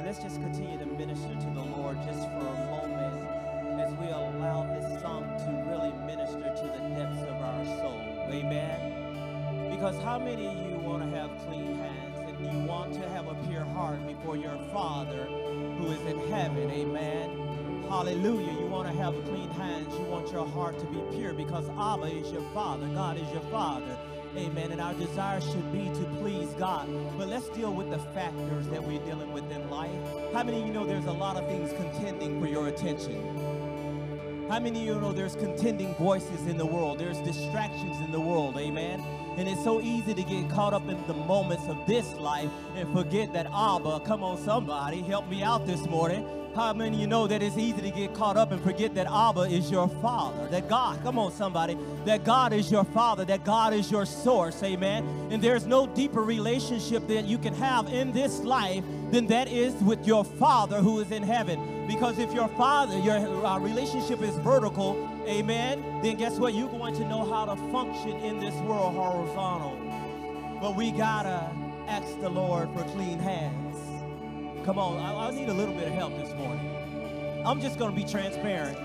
let's just continue to minister to the Lord just for a moment as we allow this song to really minister to the depths of our soul. Amen. Because how many of you want to have clean hands and you want to have a pure heart before your Father who is in heaven? Amen. Hallelujah. You want to have clean hands. You want your heart to be pure because Abba is your Father. God is your Father. Amen. And our desire should be to please God. But let's deal with the factors that we're dealing with in life. How many of you know there's a lot of things contending for your attention? How many of you know there's contending voices in the world? There's distractions in the world. Amen. And it's so easy to get caught up in the moments of this life and forget that Abba, come on somebody, help me out this morning. How many of you know that it's easy to get caught up and forget that Abba is your Father? That God, come on somebody, that God is your Father, that God is your source, amen? And there's no deeper relationship that you can have in this life than that is with your Father who is in heaven. Because if your Father, your relationship is vertical, amen, then guess what? You're going to know how to function in this world horizontal. But we gotta ask the Lord for clean hands. Come on, I need a little bit of help this morning. I'm just going to be transparent.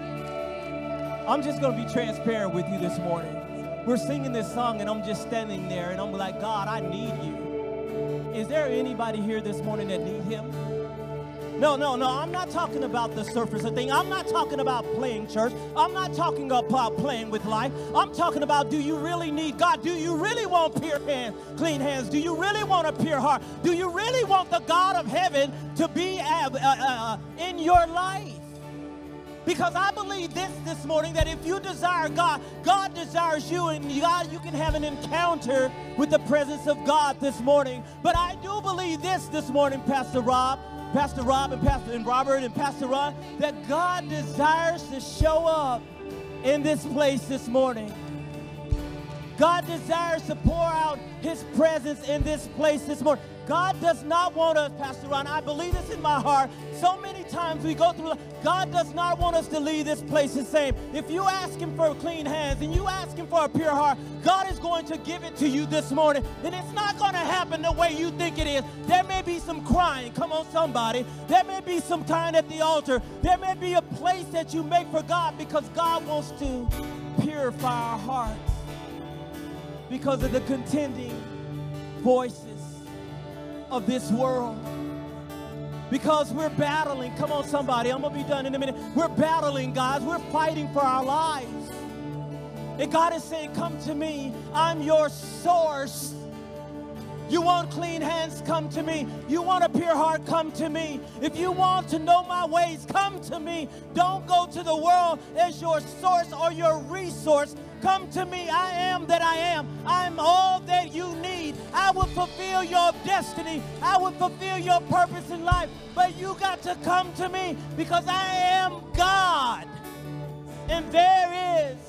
I'm just going to be transparent with you this morning. We're singing this song, and I'm just standing there, and I'm like, God, I need you. Is there anybody here this morning that need him? No, I'm not talking about the surface of things. I'm not talking about playing church. I'm not talking about playing with life. I'm talking about, do you really need God? Do you really want pure hands, clean hands? Do you really want a pure heart? Do you really want the God of heaven to be in your life? Because I believe this morning that if you desire God, God desires you, and God, you can have an encounter with the presence of God this morning. But I do believe this morning, Pastor Rob and Robert and Pastor Ron, that God desires to show up in this place this morning. God desires to pour out his presence in this place this morning. God does not want us, Pastor Ron, I believe this in my heart. So many times we go through, God does not want us to leave this place the same. If you ask him for clean hands and you ask him for a pure heart, God is going to give it to you this morning. And it's not going to happen the way you think it is. There may be some crying. Come on, somebody. There may be some time at the altar. There may be a place that you make for God because God wants to purify our hearts because of the contending voices of this world. Because we're battling. Come on, somebody. I'm going to be done in a minute. We're battling, guys. We're fighting for our lives. And God is saying, come to me. I'm your source. You want clean hands? Come to me. You want a pure heart? Come to me. If you want to know my ways, come to me. Don't go to the world as your source or your resource. Come to me. I am that I am. I'm all that you need. I will fulfill your destiny. I will fulfill your purpose in life. But you got to come to me because I am God. And there is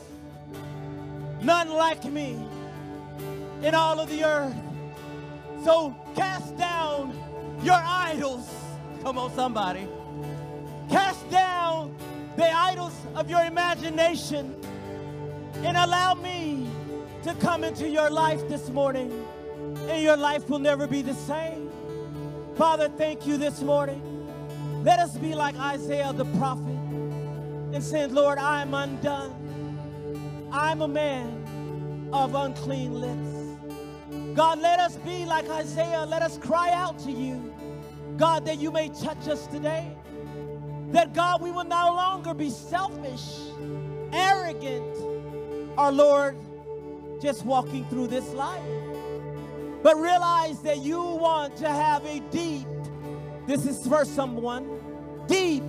none like me in all of the earth. So cast down your idols. Come on, somebody. Cast down the idols of your imagination and allow me to come into your life this morning, and your life will never be the same. Father, thank you this morning. Let us be like Isaiah the prophet and saying, Lord, I am undone. I'm a man of unclean lips. God, let us be like Isaiah. Let us cry out to you, God, that you may touch us today. That, God, we will no longer be selfish, arrogant, or, Lord, just walking through this life. But realize that you want to have a deep, this is for someone, deep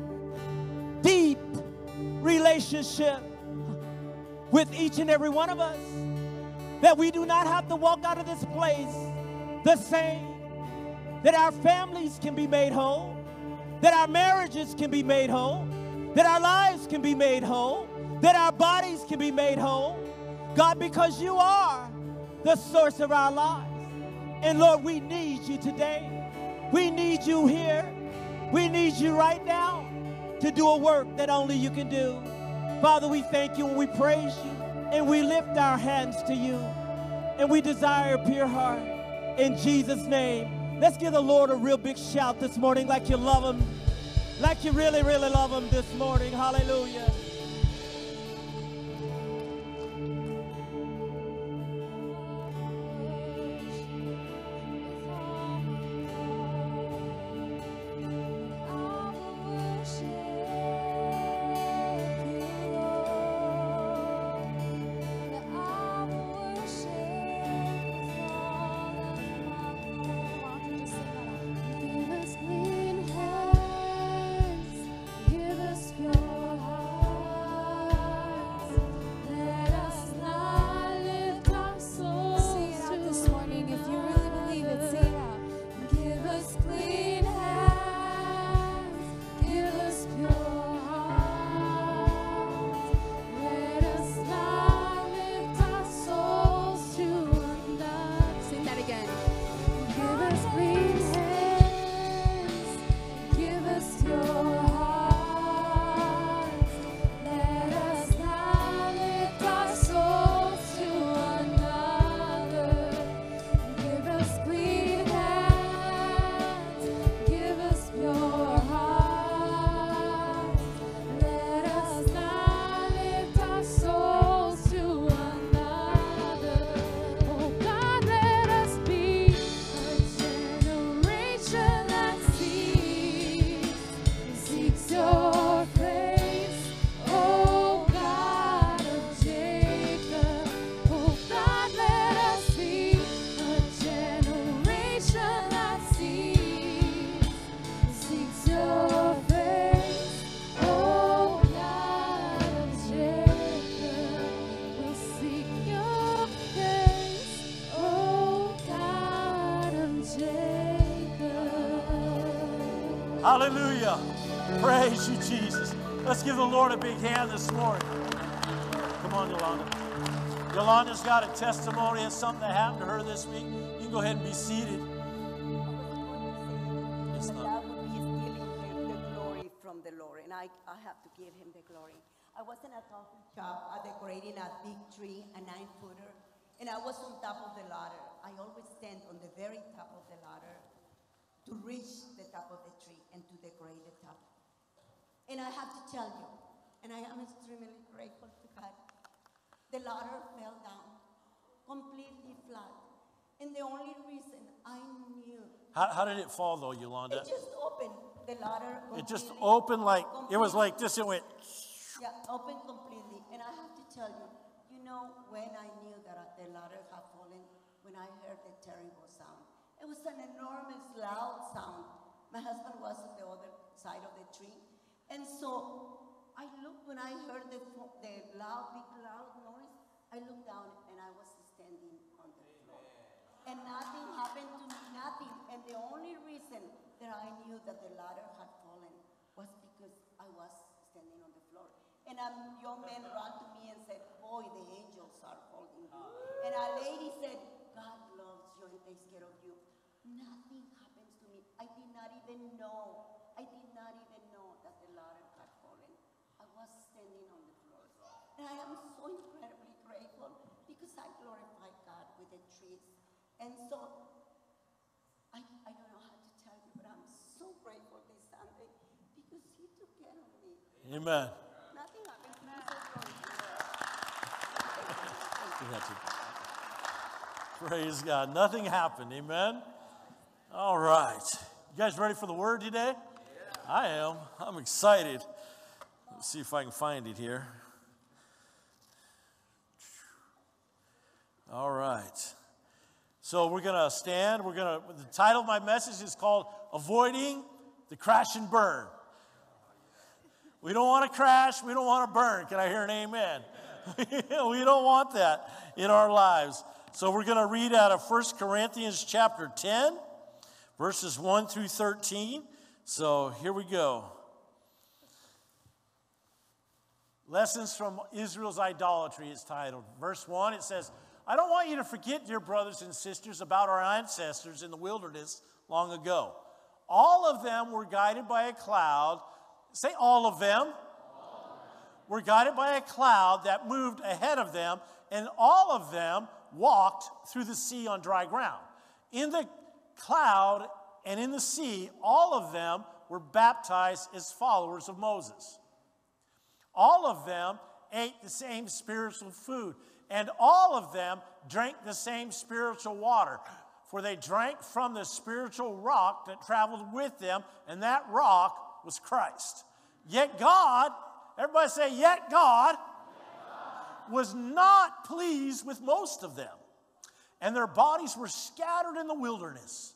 relationship with each and every one of us. That we do not have to walk out of this place the same. That our families can be made whole. That our marriages can be made whole. That our lives can be made whole. That our bodies can be made whole. God, because you are the source of our lives. And Lord, we need you today. We need you here. We need you right now to do a work that only you can do. Father, we thank you and we praise you. And we lift our hands to you. And we desire a pure heart. In Jesus' name. Let's give the Lord a real big shout this morning like you love him, like you really, really love him this morning. Hallelujah. Hallelujah. Praise you, Jesus. Let's give the Lord a big hand this morning. Come on, Yolanda. Yolanda's got a testimony of something that happened to her this week. You can go ahead and be seated. Yes, that would be stealing the glory from the Lord, and I have to give him the glory. I was in a coffee shop decorating a big tree, a 9-footer, and I was on top of the ladder. I always stand on the very top of the ladder to reach the top of the tree and to decorate the top. And I have to tell you, and I am extremely grateful to God, the ladder fell down completely flat. And the only reason I knew... How did it fall, though, Yolanda? It just opened, the ladder completely. It just opened like, it was like this, it went... Yeah, opened completely. And I have to tell you, you know when I knew that the ladder had fallen? When I heard the terrible sound. It was an enormous, loud sound. My husband was at the other side of the tree. And so I looked, when I heard the loud, big, loud noise, I looked down and I was standing on the floor. And nothing happened to me, nothing. And the only reason that I knew that the ladder had fallen was because I was standing on the floor. And a young man ran to me and said, boy, the angels are holding you. And a lady said, God loves you and takes care of you. Nothing happens to me. I did not even know that the ladder had fallen. I was standing on the floor. And I am so incredibly grateful because I glorify God with the trees. And so, I don't know how to tell you, but I'm so grateful this Sunday because he took care of me. Amen. Nothing happened to me. Praise God. Nothing happened. Amen. All right. You guys ready for the word today? Yeah. I am. I'm excited. Let's see if I can find it here. All right. So we're going to stand. The title of my message is called Avoiding the Crash and Burn. We don't want to crash. We don't want to burn. Can I hear an amen? We don't want that in our lives. So we're going to read out of 1 Corinthians chapter 10, verses 1 through 13. So here we go. Lessons from Israel's Idolatry is titled. Verse 1, it says, I don't want you to forget, dear brothers and sisters, about our ancestors in the wilderness long ago. All of them were guided by a cloud. Say all of them. Were guided by a cloud that moved ahead of them, and all of them walked through the sea on dry ground. In the cloud and in the sea, all of them were baptized as followers of Moses. All of them ate the same spiritual food, and all of them drank the same spiritual water, for they drank from the spiritual rock that traveled with them, and that rock was Christ. Yet God, everybody say, yet God was not pleased with most of them, and their bodies were scattered in the wilderness.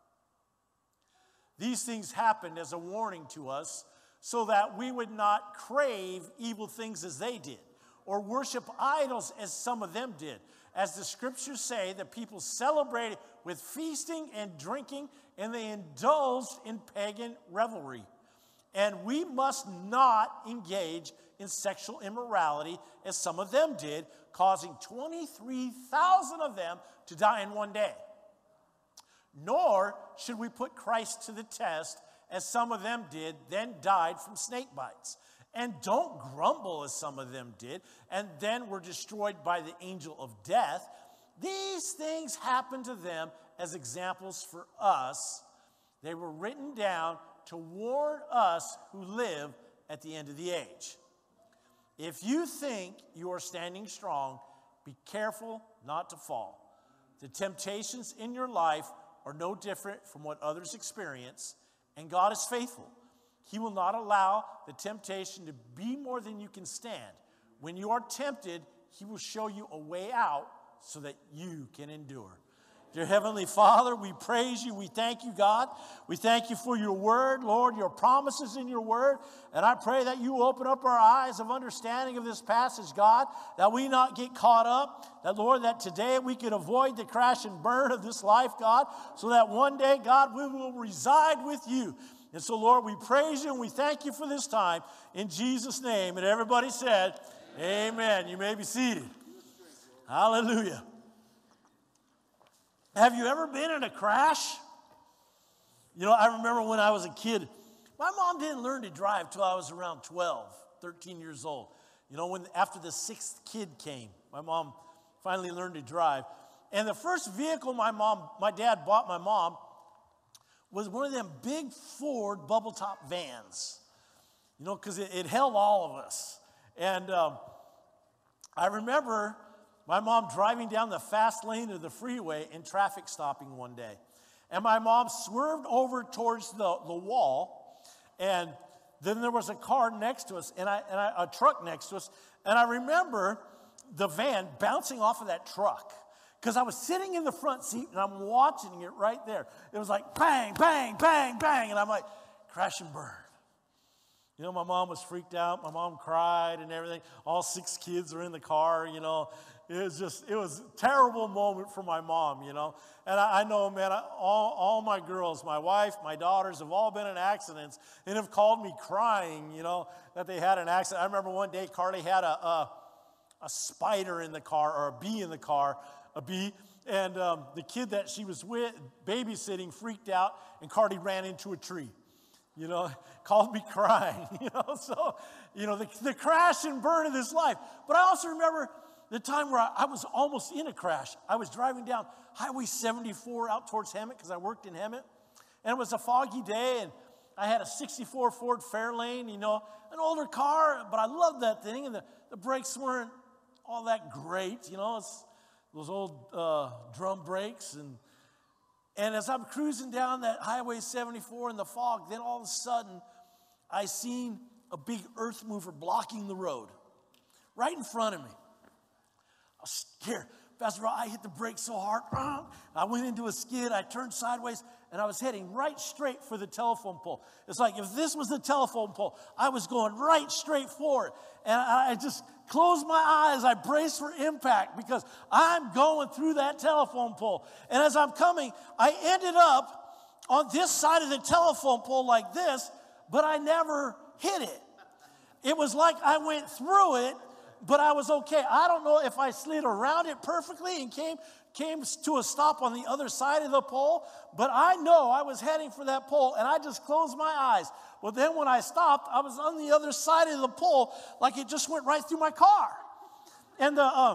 These things happened as a warning to us, so that we would not crave evil things as they did, or worship idols as some of them did. As the scriptures say, the people celebrated with feasting and drinking, and they indulged in pagan revelry. And we must not engage in sexual immorality as some of them did, causing 23,000 of them to die in one day. Nor should we put Christ to the test as some of them did, then died from snake bites. And don't grumble as some of them did, and then were destroyed by the angel of death. These things happened to them as examples for us. They were written down to warn us who live at the end of the age. If you think you are standing strong, be careful not to fall. The temptations in your life are no different from what others experience, and God is faithful. He will not allow the temptation to be more than you can stand. When you are tempted, He will show you a way out so that you can endure. Dear Heavenly Father, we praise you. We thank you, God. We thank you for your word, Lord, your promises in your word. And I pray that you open up our eyes of understanding of this passage, God, that we not get caught up, that, Lord, that today we could avoid the crash and burn of this life, God, so that one day, God, we will reside with you. And so, Lord, we praise you and we thank you for this time in Jesus' name. And everybody said, amen. You may be seated. Hallelujah. Have you ever been in a crash? You know, I remember when I was a kid, my mom didn't learn to drive till I was around 12, 13 years old. You know, after the sixth kid came, my mom finally learned to drive. And the first vehicle my dad bought my mom was one of them big Ford bubble top vans, you know, because it held all of us. And I remember my mom driving down the fast lane of the freeway and traffic stopping one day. And my mom swerved over towards the wall, and then there was a car next to us, and a truck next to us. And I remember the van bouncing off of that truck, because I was sitting in the front seat, and I'm watching it right there. It was like bang, bang, bang, bang, and I'm like, crash and burn. You know, my mom was freaked out. My mom cried and everything. All 6 kids are in the car, you know. It was a terrible moment for my mom, you know. And I know, man, all my girls, my wife, my daughters have all been in accidents and have called me crying, you know, that they had an accident. I remember one day Carly had a spider in the car, or a bee in the car, and the kid that she was with, babysitting, freaked out, and Carly ran into a tree. You know, called me crying, you know. So, you know, the crash and burn of this life. But I also remember the time where I was almost in a crash. I was driving down Highway 74 out towards Hemet, because I worked in Hemet. And it was a foggy day, and I had a 64 Ford Fairlane, you know, an older car, but I loved that thing. And the brakes weren't all that great, you know. It's those old drum brakes. And as I'm cruising down that Highway 74 in the fog, then all of a sudden, I seen a big earth mover blocking the road right in front of me. I was scared. Pastor Rob, I hit the brakes so hard. I went into a skid. I turned sideways, and I was heading right straight for the telephone pole. It's like if this was the telephone pole, I was going right straight for it. And I just closed my eyes. I braced for impact because I'm going through that telephone pole. And as I'm coming, I ended up on this side of the telephone pole like this, but I never hit it. It was like I went through it, but I was okay. I don't know if I slid around it perfectly and came to a stop on the other side of the pole, but I know I was heading for that pole, and I just closed my eyes. Well, then when I stopped, I was on the other side of the pole, like it just went right through my car. And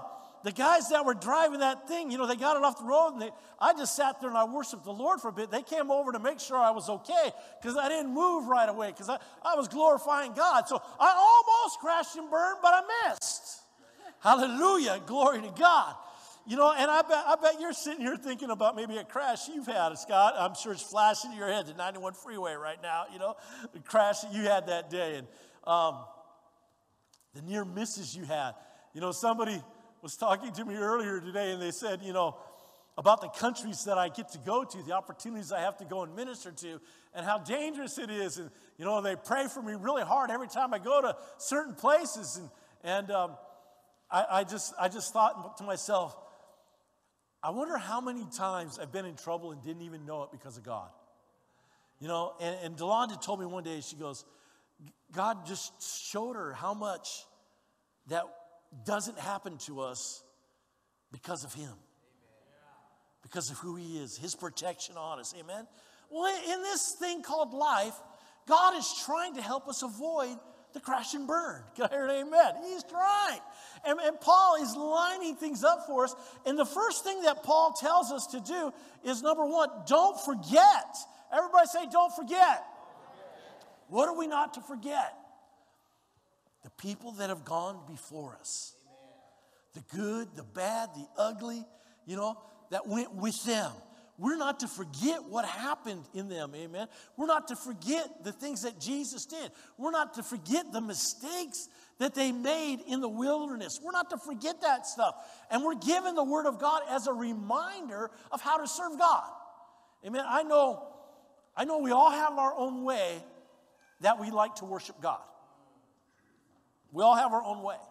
the guys that were driving that thing, they got it off the road, and I just sat there and I worshiped the Lord for a bit. They came over to make sure I was okay because I didn't move right away because I was glorifying God. So I almost crashed and burned, but I missed. Hallelujah. Glory to God. And I bet you're sitting here thinking about maybe a crash you've had, Scott. I'm sure it's flashing in your head, the 91 freeway right now, the crash that you had that day. And the near misses you had. Somebody was talking to me earlier today, and they said, about the countries that I get to go to, the opportunities I have to go and minister to, and how dangerous it is. And, they pray for me really hard every time I go to certain places. And I just thought to myself, I wonder how many times I've been in trouble and didn't even know it because of God. And Delonda told me one day, she goes, God just showed her how much that doesn't happen to us because of Him. Because of who He is, His protection on us. Amen? Well, in this thing called life, God is trying to help us avoid the crash and burn. Can I hear an amen? He's trying. And Paul is lining things up for us. And the first thing that Paul tells us to do is, number one, don't forget. Everybody say, don't forget. What are we not to forget? The people that have gone before us. The good, the bad, the ugly, that went with them. We're not to forget what happened in them, amen? We're not to forget the things that Jesus did. We're not to forget the mistakes that they made in the wilderness. We're not to forget that stuff. And we're given the Word of God as a reminder of how to serve God. Amen? I know we all have our own way that we like to worship God. We all have our own way.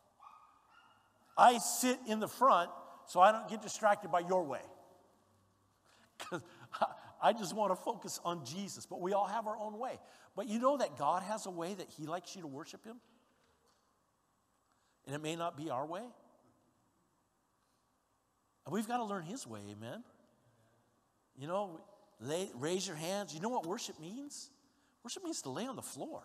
I sit in the front so I don't get distracted by your way. Because I just want to focus on Jesus. But we all have our own way. But you know that God has a way that He likes you to worship Him? And it may not be our way. And we've got to learn His way, amen? Raise your hands. You know what worship means? Worship means to lay on the floor.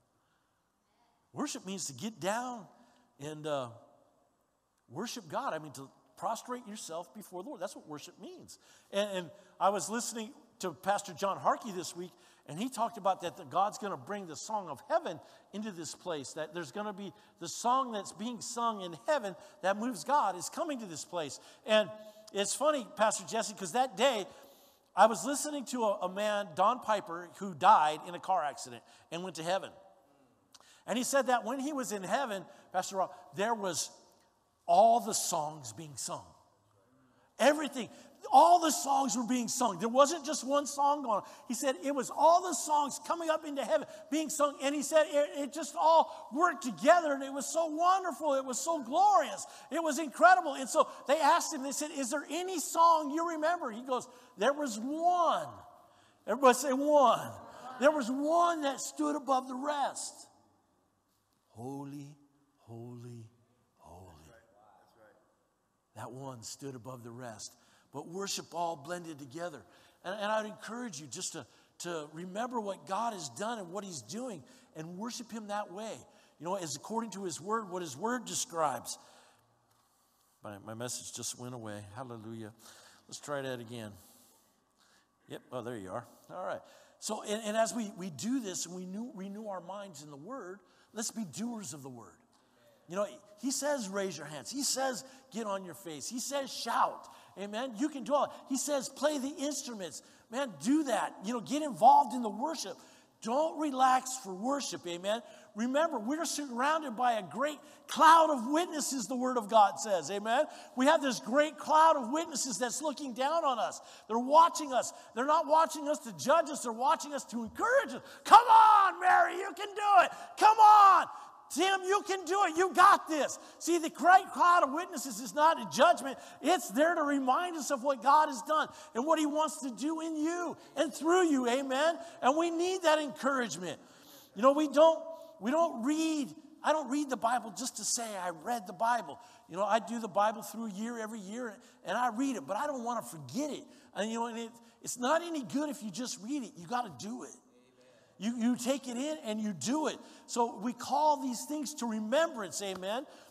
Worship means to get down and worship God. I mean, to prostrate yourself before the Lord. That's what worship means. And I was listening to Pastor John Harkey this week, and he talked about that God's going to bring the song of heaven into this place, that there's going to be the song that's being sung in heaven that moves God is coming to this place. And it's funny, Pastor Jesse, because that day I was listening to a man, Don Piper, who died in a car accident and went to heaven. And he said that when he was in heaven, Pastor Rob, there was all the songs being sung. Everything. All the songs were being sung. There wasn't just one song going on. He said it was all the songs coming up into heaven being sung. And he said it just all worked together. And it was so wonderful. It was so glorious. It was incredible. And so they asked him, they said, is there any song you remember? He goes, there was one. Everybody say one. There was one that stood above the rest. Holy, holy, holy. That one stood above the rest. But worship all blended together. And I'd encourage you just to remember what God has done and what He's doing and worship Him that way. As according to His Word, what His Word describes. My message just went away. Hallelujah. Let's try that again. Yep. Oh, there you are. All right. So, and as we do this and we renew our minds in the Word, let's be doers of the Word. He says raise your hands. He says get on your face. He says shout. Amen. You can do all. He says play the instruments. Man, do that. Get involved in the worship. Don't relax for worship. Amen. Remember, we're surrounded by a great cloud of witnesses, the Word of God says. Amen. We have this great cloud of witnesses that's looking down on us. They're watching us. They're not watching us to judge us. They're watching us to encourage us. Come on, Mary, you can do it. Come on. Tim, you can do it. You got this. See, the great cloud of witnesses is not a judgment. It's there to remind us of what God has done and what He wants to do in you and through you. Amen. And we need that encouragement. We don't read. I don't read the Bible just to say I read the Bible. I do the Bible through a year every year, and I read it, but I don't want to forget it. And it's not any good if you just read it. You got to do it. You take it in and you do it. So we call these things to remembrance, amen.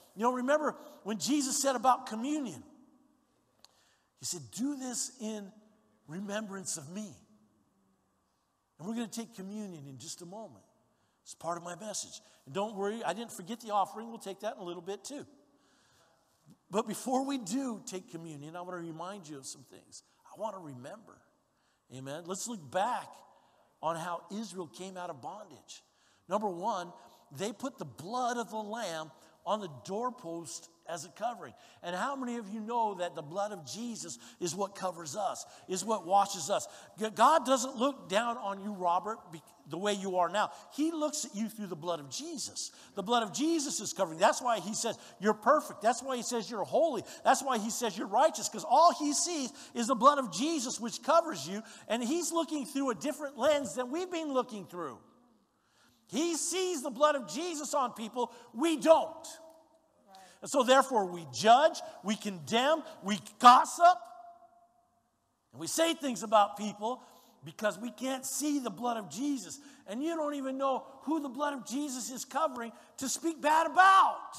You know, remember when Jesus said about communion, he said, do this in remembrance of me. And we're going to take communion in just a moment. It's part of my message. And don't worry, I didn't forget the offering. We'll take that in a little bit too. But before we do take communion, I want to remind you of some things. I want to remember. Amen. Let's look back on how Israel came out of bondage. Number one, they put the blood of the lamb on the doorpost as a covering. And how many of you know that the blood of Jesus is what covers us, is what washes us? God doesn't look down on you, Robert, the way you are now. He looks at you through the blood of Jesus. The blood of Jesus is covering. That's why he says you're perfect. That's why he says you're holy. That's why he says you're righteous, because all he sees is the blood of Jesus, which covers you. And he's looking through a different lens than we've been looking through. He sees the blood of Jesus on people. We don't. Right. And so therefore we judge, we condemn, we gossip, and we say things about people because we can't see the blood of Jesus. And you don't even know who the blood of Jesus is covering to speak bad about.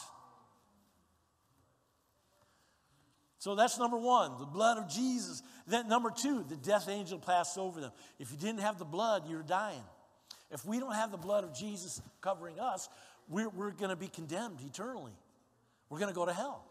So that's number one, the blood of Jesus. Then number two, the death angel passed over them. If you didn't have the blood, you're dying. If we don't have the blood of Jesus covering us, we're going to be condemned eternally. We're going to go to hell.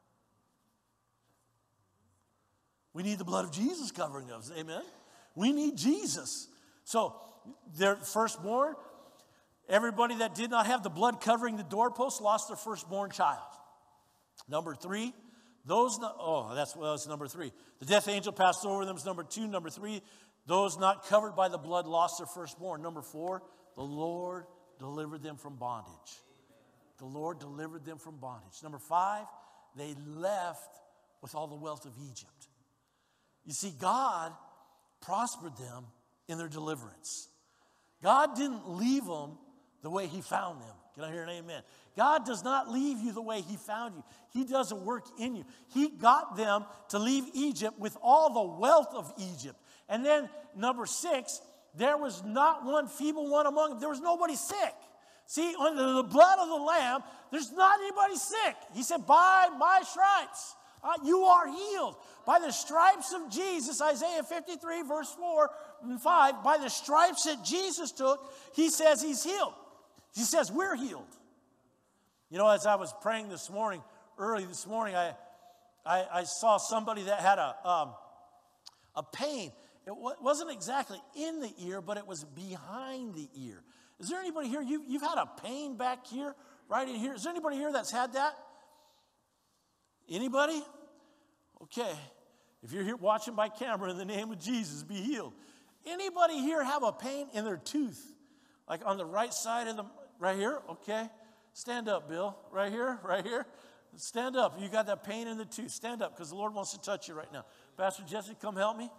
We need the blood of Jesus covering us. Amen? We need Jesus. So, their firstborn, everybody that did not have the blood covering the doorpost lost their firstborn child. Number three, that's number three. The death angel passed over them is number two. Number three, those not covered by the blood lost their firstborn. Number four, the Lord delivered them from bondage. The Lord delivered them from bondage. Number five, they left with all the wealth of Egypt. You see, God prospered them in their deliverance. God didn't leave them the way he found them. Can I hear an amen? God does not leave you the way he found you. He does a work in you. He got them to leave Egypt with all the wealth of Egypt. And then, number six, there was not one feeble one among them. There was nobody sick. See, under the blood of the Lamb, there's not anybody sick. He said, by my stripes, you are healed. By the stripes of Jesus, Isaiah 53, verse 4 and 5, by the stripes that Jesus took, he says he's healed. He says we're healed. You know, as I was praying early this morning, I saw somebody that had a pain. It wasn't exactly in the ear, but it was behind the ear. Is there anybody here? You've had a pain back here, right in here. Is there anybody here that's had that? Anybody? Okay. If you're here watching by camera, in the name of Jesus, be healed. Anybody here have a pain in their tooth? Like on the right side of them, right here? Okay. Stand up, Bill. Right here, right here. Stand up. You got that pain in the tooth. Stand up, because the Lord wants to touch you right now. Pastor Jesse, come help me.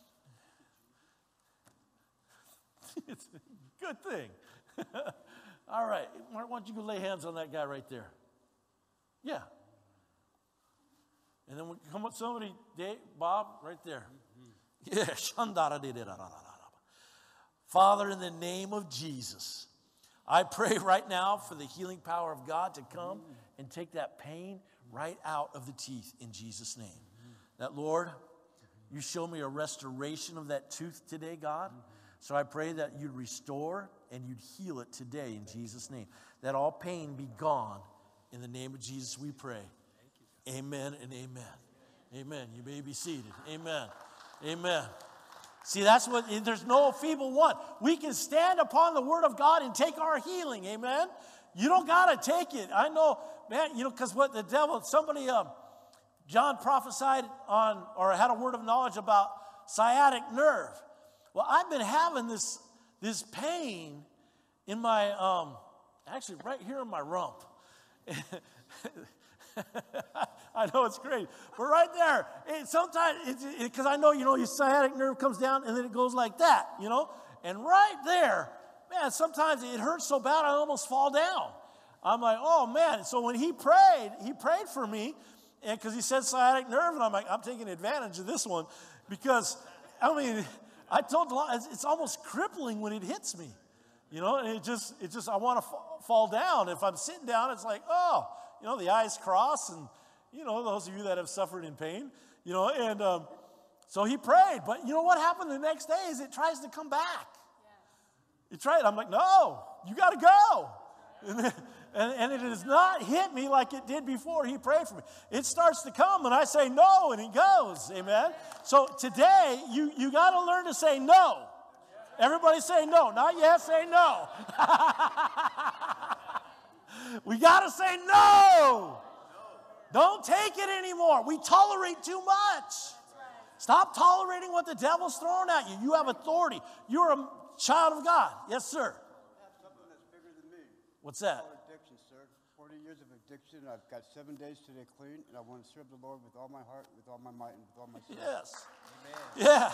It's a good thing. All right. Mark, why don't you go lay hands on that guy right there? Yeah. And then we come with somebody, Dave, Bob, right there. Yeah. Father, in the name of Jesus, I pray right now for the healing power of God to come and take that pain right out of the teeth in Jesus' name. That, Lord, you show me a restoration of that tooth today, God. So I pray that you'd restore and you'd heal it today in Jesus' name. That all pain be gone. In the name of Jesus we pray. Amen and amen. Amen. You may be seated. Amen. Amen. See, that's what, there's no feeble one. We can stand upon the word of God and take our healing. Amen. You don't got to take it. I know, man, because what the devil, John prophesied on, or had a word of knowledge about sciatic nerve. Well, I've been having this pain in my, actually right here in my rump. I know it's great, but right there, sometimes, because I know, your sciatic nerve comes down and then it goes like that, and right there, man, sometimes it hurts so bad I almost fall down. I'm like, oh man. So when he prayed for me, and because he said sciatic nerve, and I'm like, I'm taking advantage of this one, because, I told the Lord, it's almost crippling when it hits me, and it just, I want to fall down. If I'm sitting down, it's like, oh, the eyes cross, and, those of you that have suffered in pain, and so he prayed. But you know what happened the next day is it tries to come back. It tried. I'm like, no, you got to go. And it does not hit me like it did before he prayed for me. It starts to come, and I say no, and it goes. Amen? So today, you got to learn to say no. Everybody say no. Not yet, say no. We got to say no. Don't take it anymore. We tolerate too much. Stop tolerating what the devil's throwing at you. You have authority. You're a child of God. Yes, sir. I have something that's bigger than me. What's that? Addiction, sir. 40 years of addiction. I've got 7 days today clean, and I want to serve the Lord with all my heart, with all my might, and with all my soul. Yes. Amen. Yeah.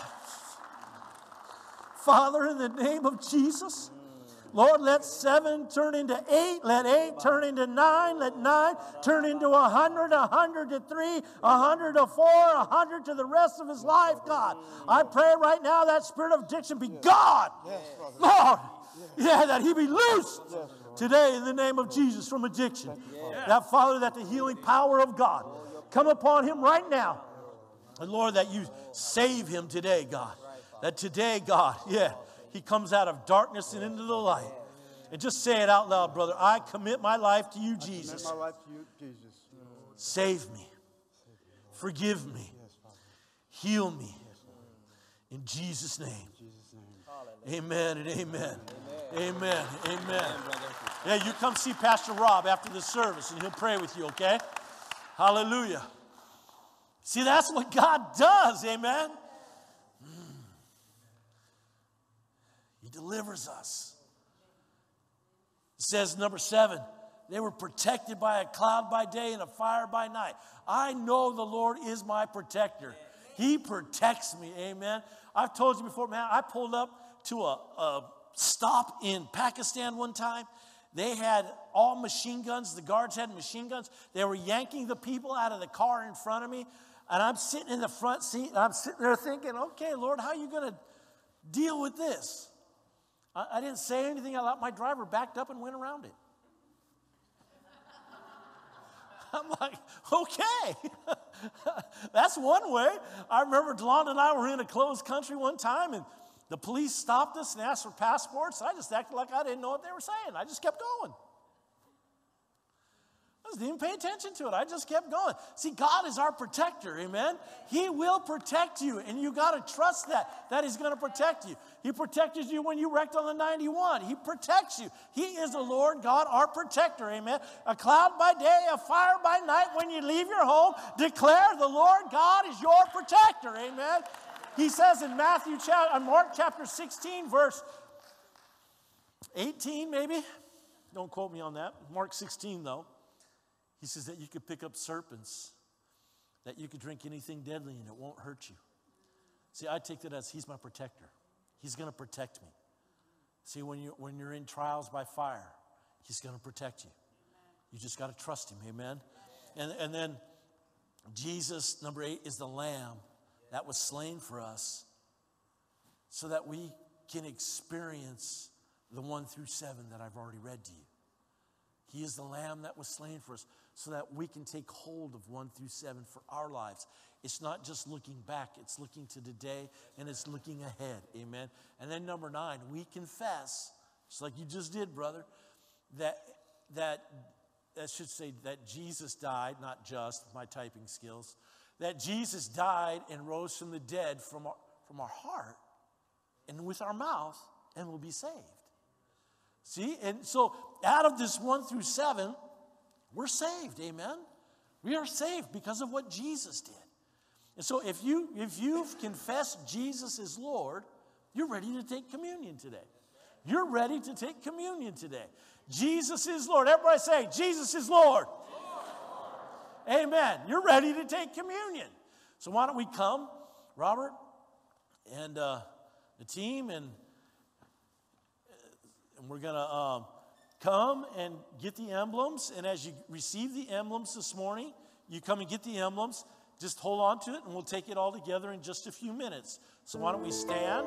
Father, in the name of Jesus, Lord, let 7 turn into 8, let 8 turn into 9, let 9 turn into 100, 100 to 3, 100 to 4, 100 to the rest of his life, God. I pray right now that spirit of addiction be gone. Lord, that he be loosed today in the name of Jesus from addiction. That, Father, that the healing power of God come upon him right now. And Lord, that you save him today, God. That today, God, he comes out of darkness and into the light. And just say it out loud, brother. I commit my life to you, Jesus. I commit my life to you, Jesus. Save me. Forgive me. Heal me. In Jesus' name. Amen and amen. Amen. Amen. Yeah, you come see Pastor Rob after the service, and he'll pray with you, okay? Hallelujah. See, that's what God does, amen? He delivers us. It says, number 7, they were protected by a cloud by day and a fire by night. I know the Lord is my protector. He protects me, amen? I've told you before, man, I pulled up to a stop in Pakistan one time. They had all machine guns. The guards had machine guns. They were yanking the people out of the car in front of me. And I'm sitting in the front seat, and I'm sitting there thinking, okay, Lord, how are you going to deal with this? I didn't say anything. I let my driver backed up and went around it. I'm like, okay. That's one way. I remember Delon and I were in a closed country one time, and the police stopped us and asked for passports. I just acted like I didn't know what they were saying. I just kept going. I didn't even pay attention to it. I just kept going. See, God is our protector, amen? He will protect you, and you got to trust that he's going to protect you. He protected you when you wrecked on the 91. He protects you. He is the Lord God, our protector, amen? A cloud by day, a fire by night. When you leave your home, declare the Lord God is your protector, amen? He says in Mark chapter 16, verse 18, maybe? Don't quote me on that. Mark 16, though. He says that you could pick up serpents, that you could drink anything deadly and it won't hurt you. See, I take that as he's my protector. He's going to protect me. See, when you're in trials by fire, he's going to protect you. You just got to trust him, amen? And then Jesus, number 8, is the lamb that was slain for us so that we can experience the 1 through 7 that I've already read to you. He is the lamb that was slain for us so that we can take hold of 1 through 7 for our lives. It's not just looking back, it's looking to today and it's looking ahead, amen? And then number 9, we confess, just like you just did, brother, that should say that Jesus died, not just my typing skills, that Jesus died and rose from the dead from our heart and with our mouth and will be saved. See, and so out of this 1 through 7, we're saved, amen? We are saved because of what Jesus did. And so if you've confessed Jesus is Lord, you're ready to take communion today. You're ready to take communion today. Jesus is Lord. Everybody say, Jesus is Lord. Lord. Amen. You're ready to take communion. So why don't we come, Robert, and the team, and we're going to come and get the emblems. And as you receive the emblems this morning, you come and get the emblems. Just hold on to it, and we'll take it all together in just a few minutes. So why don't we stand,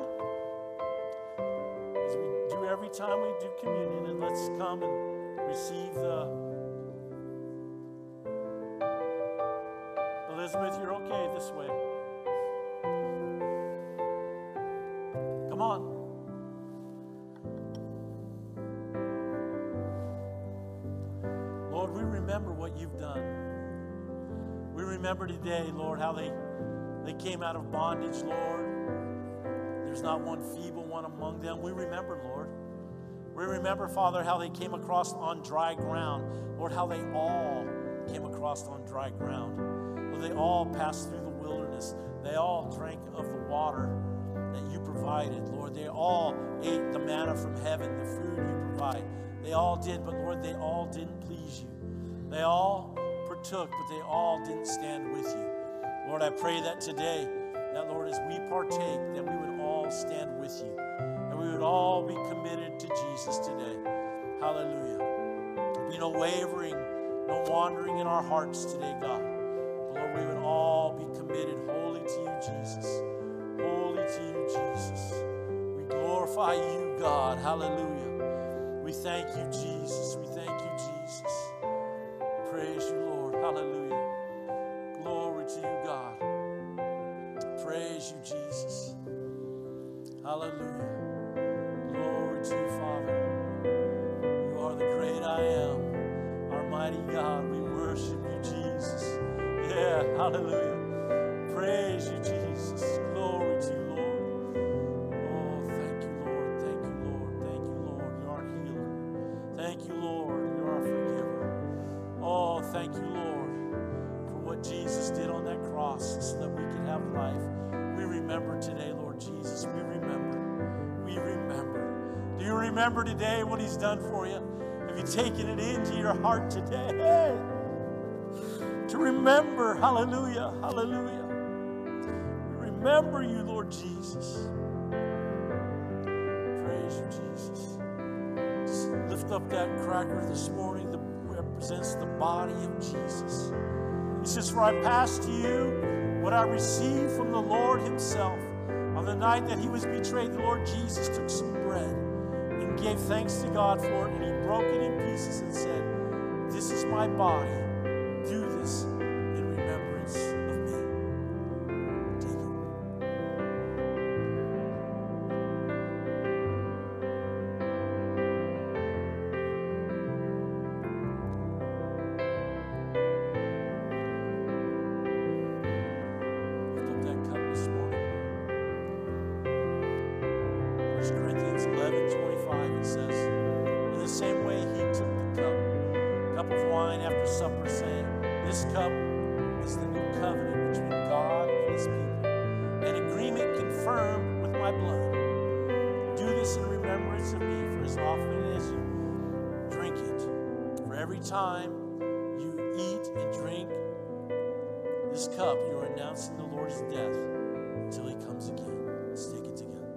as we do every time we do communion, and let's come and receive the Elizabeth, you're okay this way. Come on. Lord, we remember what you've done. We remember today, Lord, how they came out of bondage, Lord. There's not one feeble one among them. We remember, Lord. We remember, Father, how they came across on dry ground. Lord, how they all came across on dry ground. Lord, they all passed through the wilderness. They all drank of the water that you provided, Lord. They all ate the manna from heaven, the food you provide. They all did, but Lord, they all didn't please you. They all partook, but they all didn't stand with you. Lord, I pray that today, that Lord, as we partake, that we would all stand with you. And we would all be committed to Jesus today. Hallelujah. There'd be no wavering, no wandering in our hearts today, God. But Lord, we would all be committed wholly to you, Jesus. Holy to you, Jesus. We glorify you, God. Hallelujah. We thank you, Jesus. We thank you, Jesus. Praise you, Lord. Hallelujah. Glory to you, God. Praise you, Jesus. Hallelujah. Glory to you, Father. You are the great I am, our mighty God. We worship you, Jesus. Yeah, hallelujah. Praise you, Jesus. Glory to you, Lord. Oh, thank you, Lord. Thank you, Lord. Thank you, Lord. You're our healer. Thank you, Lord. You're our forgiver. Oh, thank you, Lord, for what Jesus did on that cross so that we could have life. We remember today, Lord Jesus. We remember. We remember. Do you remember today what he's done for you? Have you taken it into your heart today? Hey, to remember, hallelujah, hallelujah. Remember you, Lord Jesus. Praise you, Jesus. Just lift up that cracker this morning that represents the body of Jesus. He says, for I pass to you what I received from the Lord himself. On the night that he was betrayed, the Lord Jesus took some bread and gave thanks to God for it, and he broke it in pieces and said, this is my body. Do this in remembrance of me. Take it. Lift up that cup this morning. 1 Corinthians 11:25, it says, in the same way he took the cup of wine after supper, saying, this cup is the new covenant between God and his people, an agreement confirmed with my blood. Do this in remembrance of me, for as often as you drink it. For every time you eat and drink this cup, you are announcing the Lord's death until he comes again. Let's take it together.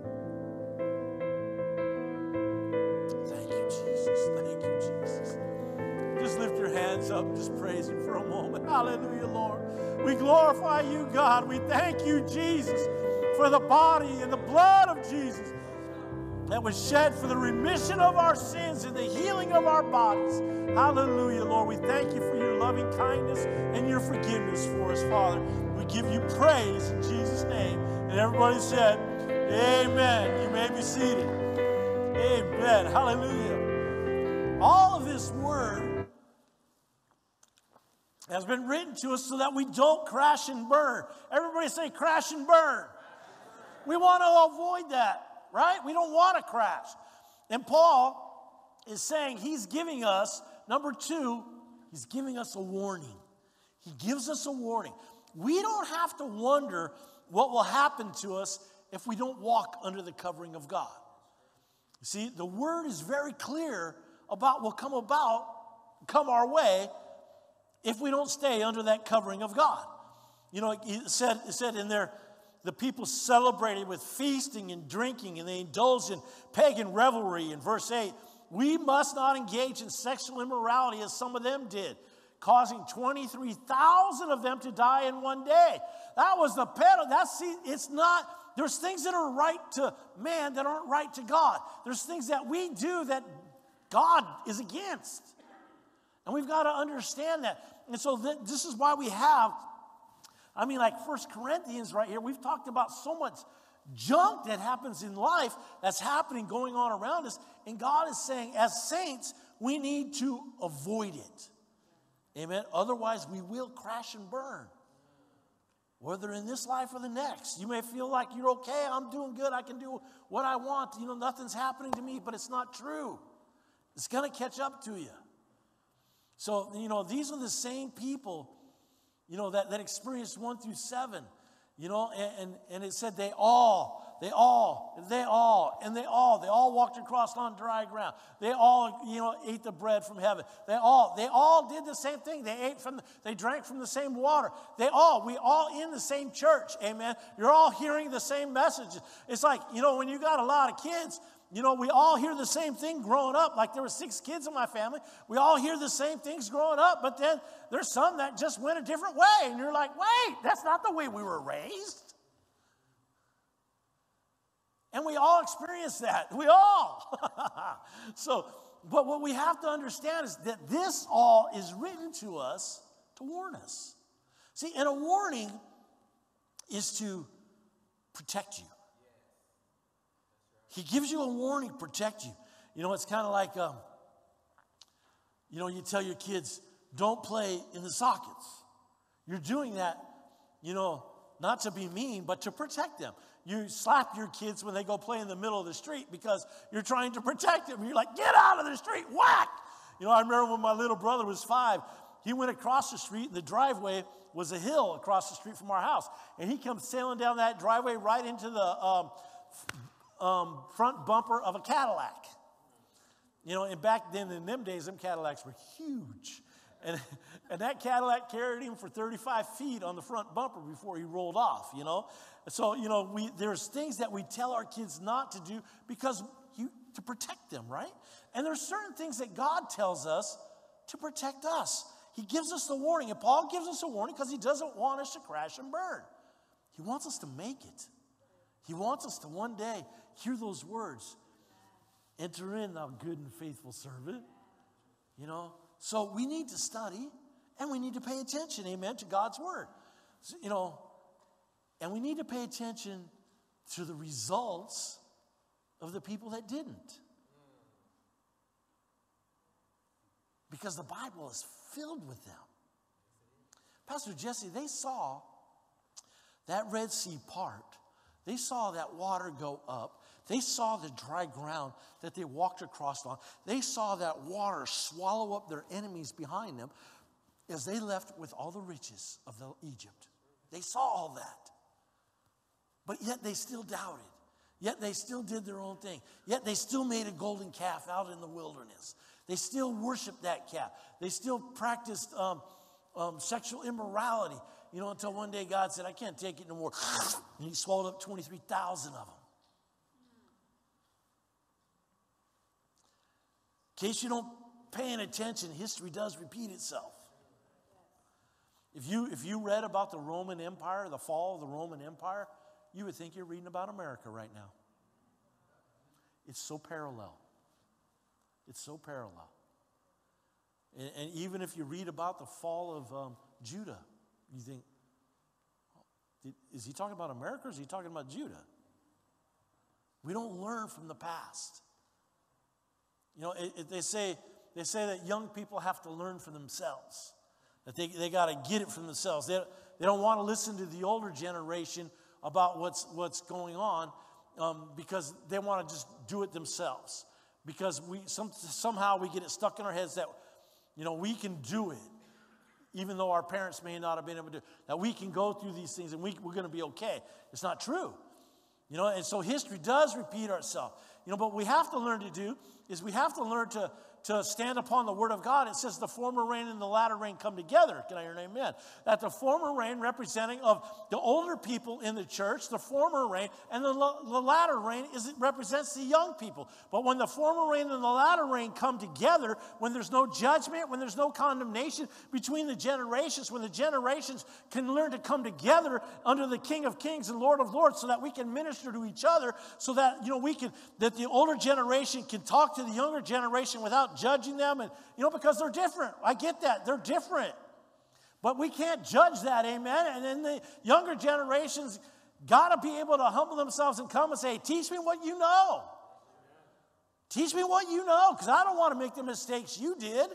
Thank you, Jesus. Thank you, Jesus. Just lift your hands up and just praise him for a moment. Hallelujah, Lord. We glorify you, God. We thank you, Jesus, for the body and the blood of Jesus that was shed for the remission of our sins and the healing of our bodies. Hallelujah, Lord. We thank you for your loving kindness and your forgiveness for us, Father. We give you praise in Jesus' name. And everybody said, amen. You may be seated. Amen. Hallelujah. All of this word has been written to us so that we don't crash and burn. Everybody say crash and burn. We want to avoid that, right? We don't want to crash. And Paul is saying he's giving us, number two, he's giving us a warning. He gives us a warning. We don't have to wonder what will happen to us if we don't walk under the covering of God. You see, the word is very clear about what will come our way if we don't stay under that covering of God. You know, it said in there, the people celebrated with feasting and drinking, and they indulged in pagan revelry. In verse 8, we must not engage in sexual immorality as some of them did, causing 23,000 of them to die in one day. That was the penalty. It's not, there's things that are right to man that aren't right to God. There's things that we do that God is against. And we've got to understand that. And so this is why we have I mean, like 1 Corinthians right here, we've talked about so much junk that happens in life that's happening, going on around us. And God is saying, as saints, we need to avoid it. Amen. Otherwise, we will crash and burn. Whether in this life or the next. You may feel like you're okay, I'm doing good, I can do what I want. You know, nothing's happening to me, but it's not true. It's going to catch up to you. So, you know, these are the same people, you know, that experienced 1 through 7. You know, and it said they all walked across on dry ground. They all, you know, ate the bread from heaven. They all did the same thing. They drank from the same water. We all in the same church. Amen. You're all hearing the same message. It's like, you know, when you got a lot of kids, you know, we all hear the same thing growing up. Like there were 6 kids in my family. We all hear the same things growing up, but then there's some that just went a different way. And you're like, wait, that's not the way we were raised. And we all experience that. We all. So, but what we have to understand is that this all is written to us to warn us. See, and a warning is to protect you. He gives you a warning, protect you. You know, it's kind of like, you know, you tell your kids, don't play in the sockets. You're doing that, you know, not to be mean, but to protect them. You slap your kids when they go play in the middle of the street because you're trying to protect them. You're like, get out of the street, whack! You know, I remember when my little brother was 5, he went across the street. The driveway was a hill across the street from our house. And he comes sailing down that driveway right into the front bumper of a Cadillac. You know, and back then in them days, them Cadillacs were huge. And that Cadillac carried him for 35 feet on the front bumper before he rolled off, you know. So, you know, there's things that we tell our kids not to do because to protect them, right? And there's certain things that God tells us to protect us. He gives us the warning. And Paul gives us a warning because he doesn't want us to crash and burn. He wants us to make it. He wants us to one day hear those words. Enter in, thou good and faithful servant. You know, so we need to study and we need to pay attention, amen, to God's word. So, you know, and we need to pay attention to the results of the people that didn't. Because the Bible is filled with them. Pastor Jesse, they saw that Red Sea part. They saw that water go up. They saw the dry ground that they walked across on. They saw that water swallow up their enemies behind them as they left with all the riches of Egypt. They saw all that. But yet they still doubted. Yet they still did their own thing. Yet they still made a golden calf out in the wilderness. They still worshiped that calf. They still practiced sexual immorality. You know, until one day God said, I can't take it no more. And he swallowed up 23,000 of them. In case you don't paying attention, history does repeat itself. If you read about the Roman Empire, the fall of the Roman Empire, you would think you're reading about America right now. It's so parallel. It's so parallel. And even if you read about the fall of Judah, you think, is he talking about America or is he talking about Judah? We don't learn from the past. You know, they say that young people have to learn for themselves. That they got to get it from themselves. They don't want to listen to the older generation about what's going on because they want to just do it themselves. Because somehow we get it stuck in our heads that, you know, we can do it. Even though our parents may not have been able to do it. That we can go through these things and we're going to be okay. It's not true. You know, and so history does repeat itself. You know, but what we have to learn to do is we have to learn to stand upon the word of God. It says the former rain and the latter rain come together. Can I hear an amen? That the former rain representing of the older people in the church, the former rain, and the latter rain represents the young people. But when the former rain and the latter rain come together, when there's no judgment, when there's no condemnation between the generations, when the generations can learn to come together under the King of Kings and Lord of Lords so that we can minister to each other, so that, you know, that the older generation can talk to the younger generation without judging them, and, you know, because they're different. I get that. They're different. But we can't judge that, amen? And then the younger generations got to be able to humble themselves and come and say, teach me what you know. Teach me what you know, because I don't want to make the mistakes you did.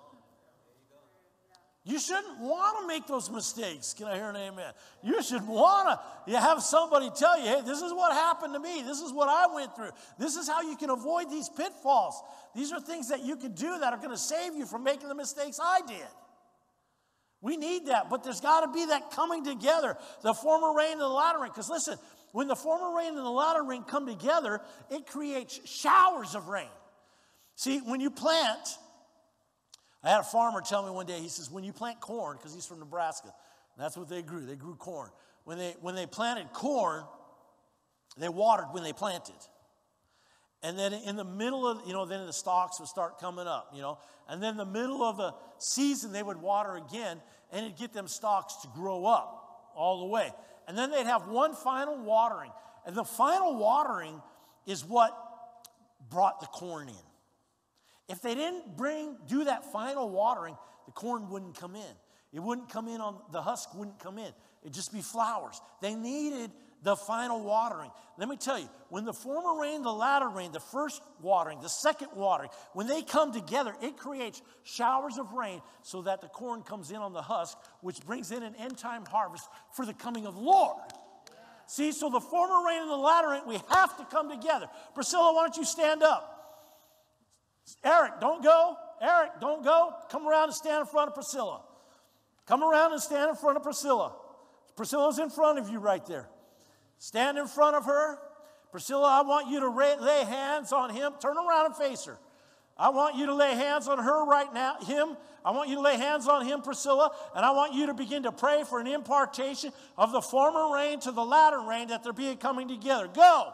You shouldn't want to make those mistakes. Can I hear an amen? You should want to have somebody tell you, hey, this is what happened to me. This is what I went through. This is how you can avoid these pitfalls. These are things that you can do that are going to save you from making the mistakes I did. We need that, but there's got to be that coming together, the former rain and the latter rain. Because listen, when the former rain and the latter rain come together, it creates showers of rain. See, when you plant, I had a farmer tell me one day, he says, when you plant corn, because he's from Nebraska, that's what they grew corn. When they planted corn, they watered when they planted. And then in the middle of, then the stalks would start coming up, And then in the middle of the season, they would water again, and it'd get them stalks to grow up all the way. And then they'd have one final watering. And the final watering is what brought the corn in. If they didn't do that final watering, the corn wouldn't come in. It wouldn't come in the husk wouldn't come in. It'd just be flowers. They needed the final watering. Let me tell you, when the former rain, the latter rain, the first watering, the second watering, when they come together, it creates showers of rain so that the corn comes in on the husk, which brings in an end-time harvest for the coming of the Lord. See, so the former rain and the latter rain, we have to come together. Priscilla, why don't you stand up? Eric, don't go. Eric, don't go. Come around and stand in front of Priscilla. Come around and stand in front of Priscilla. Priscilla's in front of you right there. Stand in front of her. Priscilla, I want you to lay hands on him. Turn around and face her. I want you to lay hands on her right now, him. I want you to lay hands on him, Priscilla, and I want you to begin to pray for an impartation of the former rain to the latter rain, that there be a coming together. Go.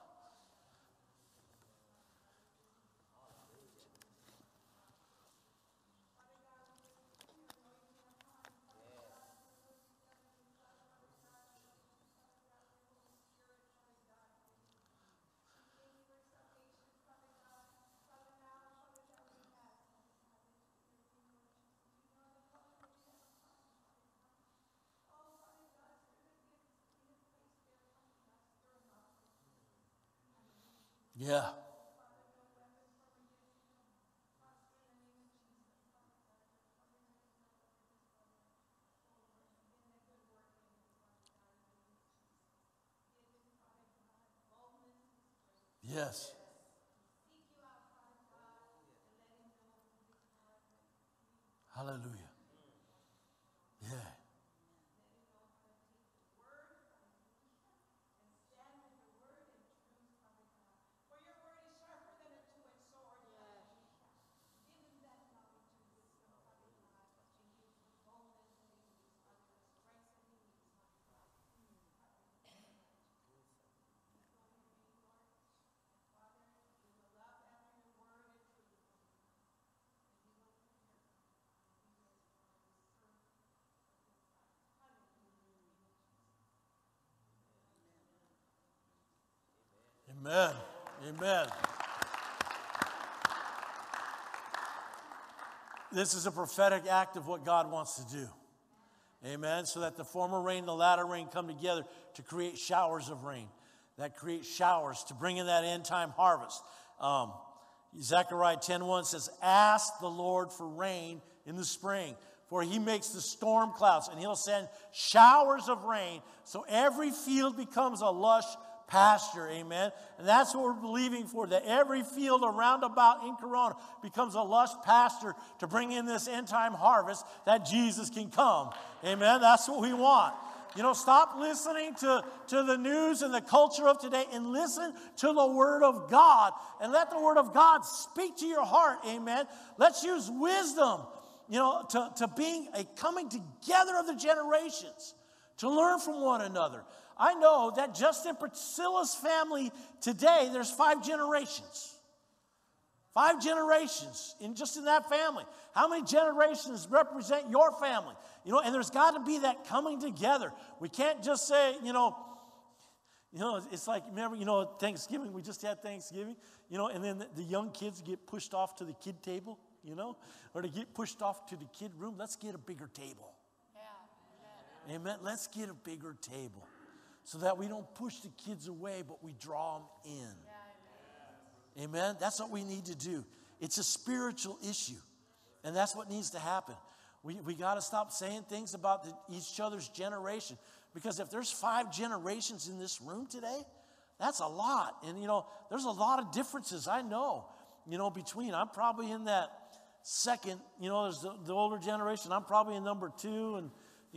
Yeah. Yes. Hallelujah. Yeah. Amen. Amen. This is a prophetic act of what God wants to do. Amen. So that the former rain and the latter rain come together to create showers of rain. That create showers to bring in that end time harvest. Zechariah 10:1 says, ask the Lord for rain in the spring, for he makes the storm clouds, and he'll send showers of rain, so every field becomes a lush pasture, amen. And that's what we're believing for, that every field around about in Corona becomes a lush pasture to bring in this end time harvest, that Jesus can come, amen. That's what we want. Stop listening to the news and the culture of today and listen to the Word of God, and let the Word of God speak to your heart, amen. Let's use wisdom, to being a coming together of the generations, to learn from one another. I know that just in Priscilla's family today, there's 5 generations. 5 generations just in that family. How many generations represent your family? And there's got to be that coming together. We can't just say, it's like, remember, Thanksgiving, we just had Thanksgiving, and then the young kids get pushed off to the kid table, or they get pushed off to the kid room. Let's get a bigger table. Amen. Let's get a bigger table so that we don't push the kids away, but we draw them in. Amen. That's what we need to do. It's a spiritual issue, and that's what needs to happen. We got to stop saying things about each other's generation, because if there's 5 generations in this room today, that's a lot. And, there's a lot of differences, I know, between. I'm probably in that second, there's the older generation. I'm probably in number 2, and,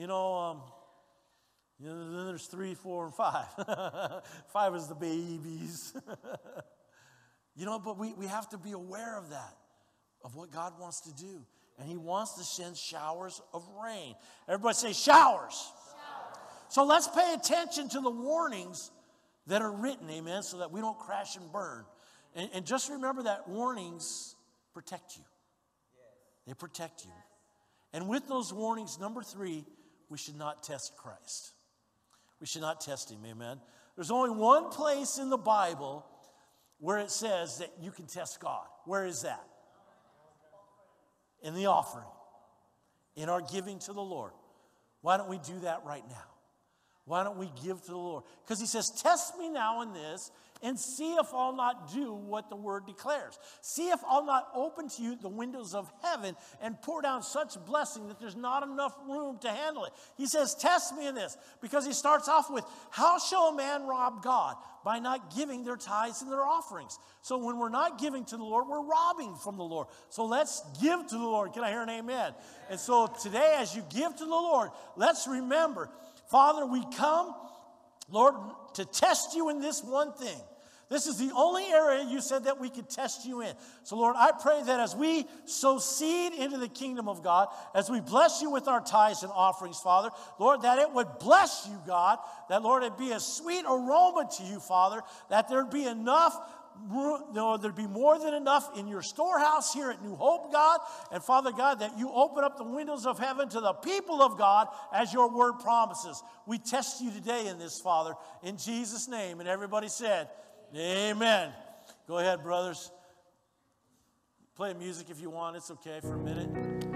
then there's 3, 4, and 5. 5 is the babies. But we have to be aware of that, of what God wants to do. And he wants to send showers of rain. Everybody say showers. So let's pay attention to the warnings that are written, amen, so that we don't crash and burn. And just remember that warnings protect you. They protect you. And with those warnings, number 3, we should not test Christ. We should not test him, amen. There's only one place in the Bible where it says that you can test God. Where is that? In the offering, in our giving to the Lord. Why don't we do that right now? Why don't we give to the Lord? Because he says, test me now in this and see if I'll not do what the word declares. See if I'll not open to you the windows of heaven and pour down such blessing that there's not enough room to handle it. He says, test me in this, because he starts off with, how shall a man rob God? By not giving their tithes and their offerings. So when we're not giving to the Lord, we're robbing from the Lord. So let's give to the Lord. Can I hear an amen? And so today, as you give to the Lord, let's remember, Father, we come, Lord, to test you in this one thing. This is the only area you said that we could test you in. So, Lord, I pray that as we sow seed into the kingdom of God, as we bless you with our tithes and offerings, Father, Lord, that it would bless you, God, that, Lord, it'd be a sweet aroma to you, Father, that there'd be enough, there'd be more than enough in your storehouse here at New Hope, God, and, Father God, that you open up the windows of heaven to the people of God as your word promises. We test you today in this, Father, in Jesus' name. And everybody said, amen. Go ahead, brothers. Play music if you want. It's okay for a minute.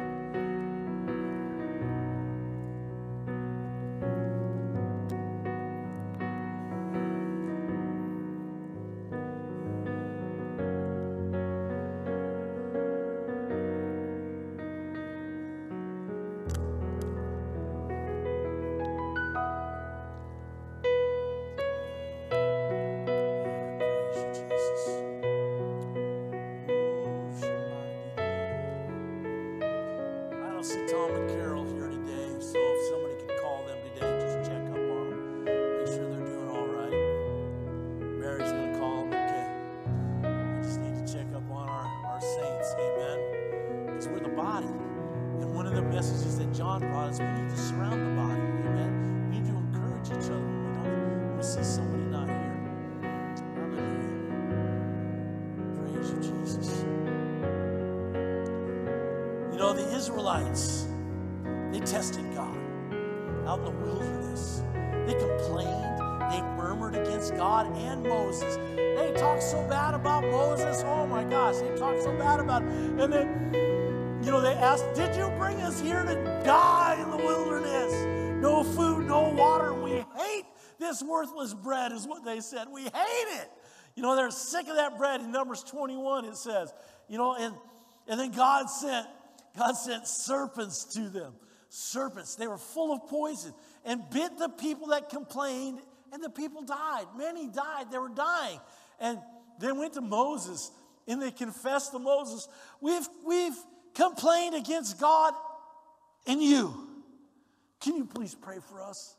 Israelites, they tested God out in the wilderness. They complained, they murmured against God and Moses. They talked so bad about Moses, oh my gosh, they talked so bad about him. And then, they asked, did you bring us here to die in the wilderness? No food, no water, we hate this worthless bread is what they said. We hate it. They're sick of that bread. In Numbers 21 it says, and then God sent serpents to them. Serpents. They were full of poison and bit the people that complained, and the people died. Many died. They were dying. And they went to Moses, and they confessed to Moses, we've complained against God and you. Can you please pray for us?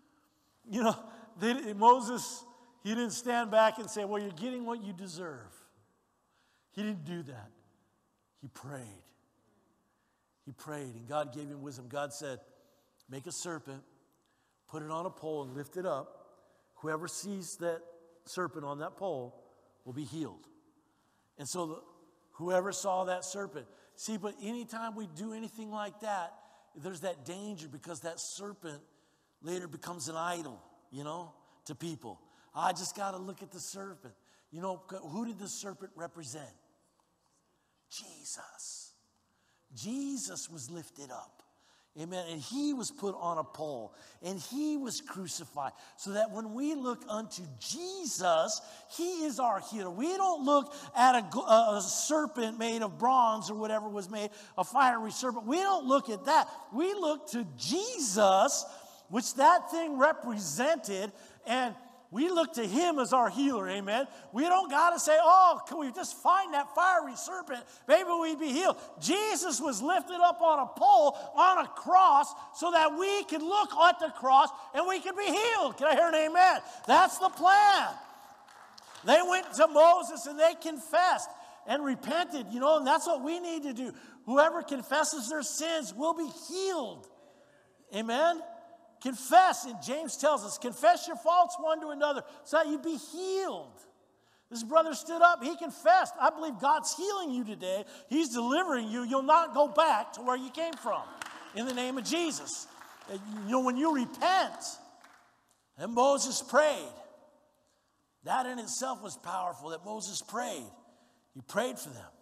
Moses, he didn't stand back and say, well, you're getting what you deserve. He didn't do that. He prayed. He prayed, and God gave him wisdom. God said, make a serpent, put it on a pole, and lift it up. Whoever sees that serpent on that pole will be healed. And so whoever saw that serpent. See, but anytime we do anything like that, there's that danger, because that serpent later becomes an idol, to people. I just got to look at the serpent. Who did the serpent represent? Jesus. Jesus was lifted up. Amen. And he was put on a pole and he was crucified so that when we look unto Jesus, he is our healer. We don't look at a serpent made of bronze or whatever was made, a fiery serpent. We don't look at that. We look to Jesus, which that thing represented, and we look to him as our healer, amen? We don't got to say, oh, can we just find that fiery serpent? Maybe we'd be healed. Jesus was lifted up on a pole, on a cross, so that we could look at the cross and we could be healed. Can I hear an amen? That's the plan. They went to Moses and they confessed and repented, and that's what we need to do. Whoever confesses their sins will be healed. Amen? Confess, and James tells us, confess your faults one to another so that you be healed. This brother stood up, he confessed. I believe God's healing you today. He's delivering you. You'll not go back to where you came from in the name of Jesus. When you repent, and Moses prayed, that in itself was powerful that Moses prayed. He prayed for them.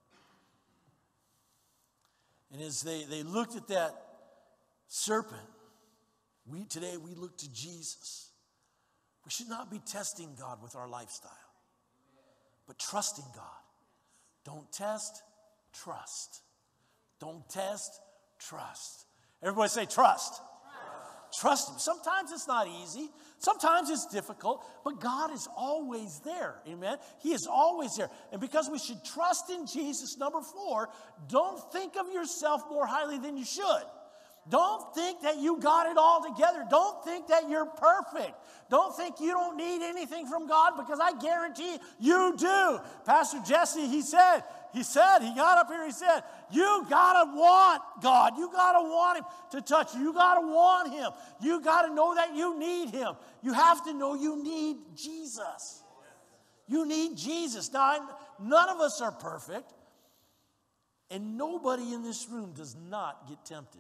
And as they looked at that serpent, today we look to Jesus. We should not be testing God with our lifestyle, but trusting God. Don't test, trust. Don't test, trust. Everybody say trust. Trust him. Sometimes it's not easy. Sometimes it's difficult, but God is always there. Amen. He is always there. And because we should trust in Jesus, number 4, don't think of yourself more highly than you should. Don't think that you got it all together. Don't think that you're perfect. Don't think you don't need anything from God, because I guarantee you do. Pastor Jesse, he got up here, he said, you got to want God. You got to want him to touch you. You got to want him. You got to know that you need him. You have to know you need Jesus. You need Jesus. Now, none of us are perfect, and nobody in this room does not get tempted.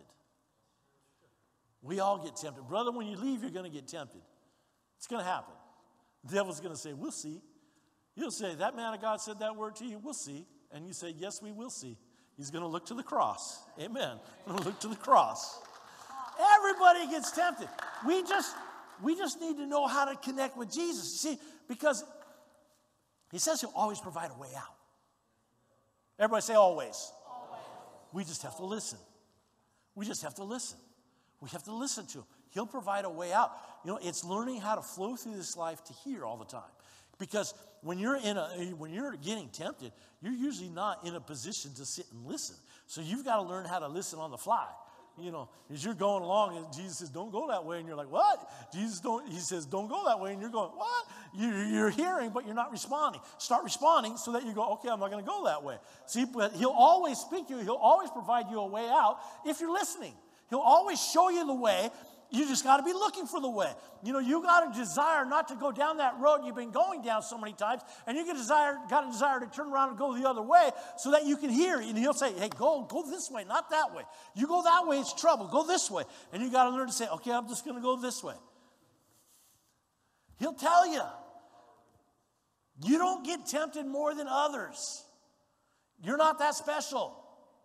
We all get tempted. Brother, when you leave, you're going to get tempted. It's going to happen. The devil's going to say, we'll see. He'll say, that man of God said that word to you, we'll see. And you say, yes, we will see. He's going to look to the cross. Amen. He's going to look to the cross. Everybody gets tempted. We just need to know how to connect with Jesus. You see, because he says he'll always provide a way out. Everybody say always. Always. We just have to listen. We just have to listen. We have to listen to him. He'll provide a way out. It's learning how to flow through this life to hear all the time. Because when you're getting tempted, you're usually not in a position to sit and listen. So you've got to learn how to listen on the fly. As you're going along and Jesus says, don't go that way. And you're like, what? He says, don't go that way. And you're going, what? You're hearing, but you're not responding. Start responding so that you go, okay, I'm not going to go that way. See, but he'll always speak to you. He'll always provide you a way out if you're listening. He'll always show you the way. You just got to be looking for the way. You got to desire not to go down that road you've been going down so many times, and you got a desire to turn around and go the other way so that you can hear. And he'll say, hey, go this way, not that way. You go that way, it's trouble. Go this way. And you got to learn to say, okay, I'm just going to go this way. He'll tell you. You don't get tempted more than others. You're not that special.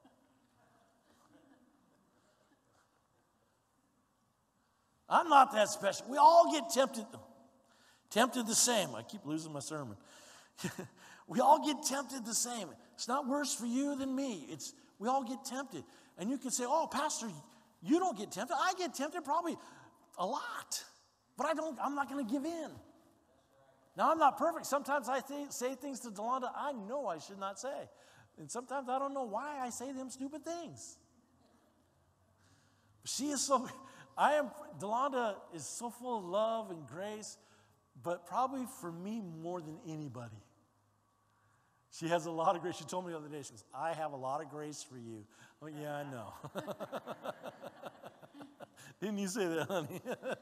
I'm not that special. We all get tempted. Tempted the same. I keep losing my sermon. We all get tempted the same. It's not worse for you than me. We all get tempted. And you can say, oh, Pastor, you don't get tempted. I get tempted probably a lot. But I'm not going to give in. Now, I'm not perfect. Sometimes I say things to Delonda I know I should not say. And sometimes I don't know why I say them stupid things. But she is so... Delonda is so full of love and grace, but probably for me more than anybody. She has a lot of grace. She told me the other day, she goes, I have a lot of grace for you. Oh, yeah, I know. Didn't you say that, honey?